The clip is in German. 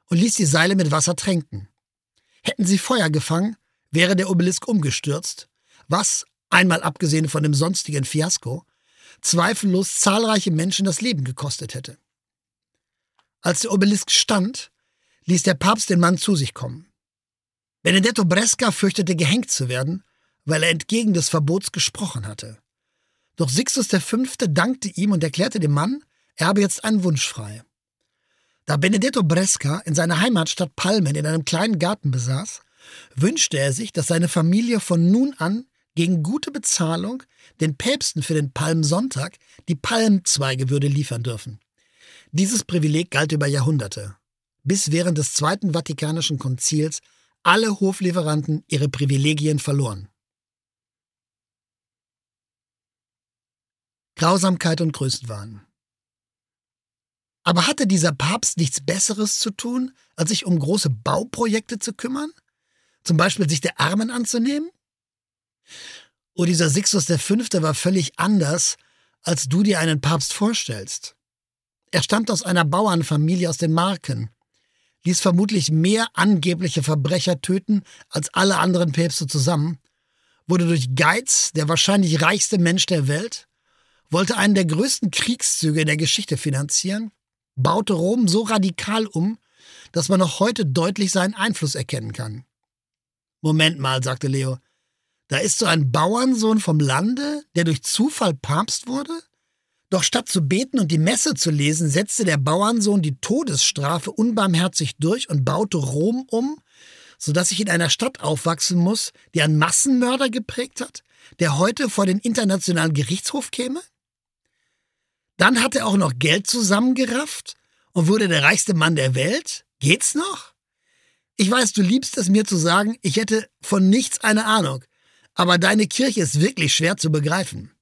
und ließ die Seile mit Wasser tränken. Hätten sie Feuer gefangen, wäre der Obelisk umgestürzt, was, einmal abgesehen von dem sonstigen Fiasko, zweifellos zahlreiche Menschen das Leben gekostet hätte. Als der Obelisk stand, ließ der Papst den Mann zu sich kommen. Benedetto Bresca fürchtete, gehängt zu werden, weil er entgegen des Verbots gesprochen hatte. Doch Sixtus V. dankte ihm und erklärte dem Mann, er habe jetzt einen Wunsch frei. Da Benedetto Bresca in seiner Heimatstadt Palmen in einem kleinen Garten besaß, wünschte er sich, dass seine Familie von nun an gegen gute Bezahlung den Päpsten für den Palmsonntag die Palmzweige würde liefern dürfen. Dieses Privileg galt über Jahrhunderte, bis während des Zweiten Vatikanischen Konzils alle Hoflieferanten ihre Privilegien verloren. Grausamkeit und Größenwahn. Aber hatte dieser Papst nichts Besseres zu tun, als sich um große Bauprojekte zu kümmern? Zum Beispiel sich der Armen anzunehmen? Oh, dieser Sixtus V. war völlig anders, als du dir einen Papst vorstellst. Er stammt aus einer Bauernfamilie aus den Marken, ließ vermutlich mehr angebliche Verbrecher töten als alle anderen Päpste zusammen, wurde durch Geiz der wahrscheinlich reichste Mensch der Welt, wollte einen der größten Kriegszüge in der Geschichte finanzieren, baute Rom so radikal um, dass man noch heute deutlich seinen Einfluss erkennen kann. Moment mal, sagte Leo, da ist so ein Bauernsohn vom Lande, der durch Zufall Papst wurde? Doch statt zu beten und die Messe zu lesen, setzte der Bauernsohn die Todesstrafe unbarmherzig durch und baute Rom um, sodass ich in einer Stadt aufwachsen muss, die einen Massenmörder geprägt hat, der heute vor den Internationalen Gerichtshof käme? Dann hat er auch noch Geld zusammengerafft und wurde der reichste Mann der Welt? Geht's noch? Ich weiß, du liebst es mir zu sagen, ich hätte von nichts eine Ahnung, aber deine Kirche ist wirklich schwer zu begreifen.